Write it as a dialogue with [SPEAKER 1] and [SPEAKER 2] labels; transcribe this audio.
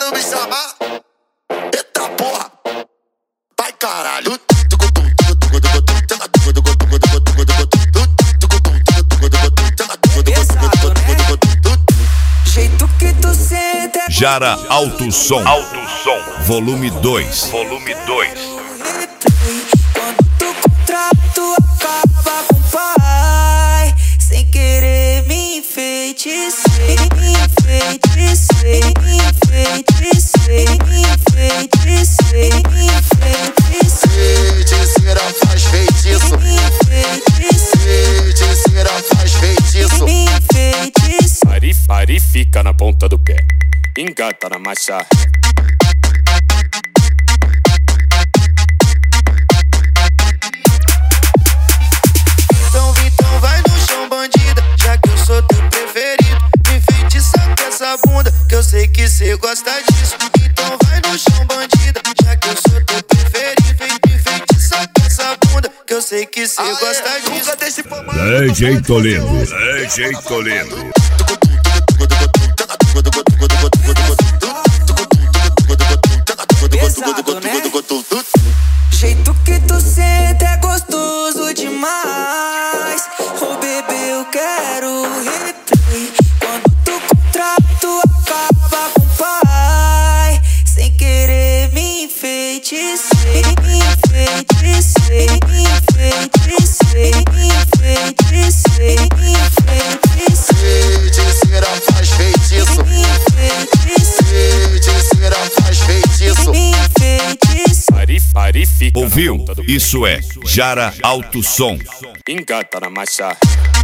[SPEAKER 1] quando me chamar, eita porra, vai caralho.
[SPEAKER 2] Jeito que tu sente é
[SPEAKER 3] Jara Alto Som. Volume 2.
[SPEAKER 2] quando tu contrato acaba com o pai, sem querer me enfeitiçei,
[SPEAKER 1] Feiticeira faz feitiço. Feiticeira faz feitiço.
[SPEAKER 4] Pare, fica na ponta do pé, engata na marcha.
[SPEAKER 1] Então vai no chão, bandida, já que eu sou teu preferido. Me enfeitiça com essa bunda, que eu sei que cê gosta disso. Então vai no chão, bandida, já que eu sou teu preferido. Me enfeitiça com essa bunda, que eu sei que cê gosta disso.
[SPEAKER 3] DJ Toledo.
[SPEAKER 2] pesado, né? Jeito que tu sente é gostoso demais. Oh bebê, eu quero replay. Quando tu contrato acaba com o pai, sem querer me enfeitiçei.
[SPEAKER 1] Feiticeira faz feitiço. Feiticeira faz feitiço.
[SPEAKER 4] Pare, fica
[SPEAKER 3] Ouviu?
[SPEAKER 4] na ponta do pé,
[SPEAKER 3] Isso é Jara Alto Som.
[SPEAKER 4] engata na marcha.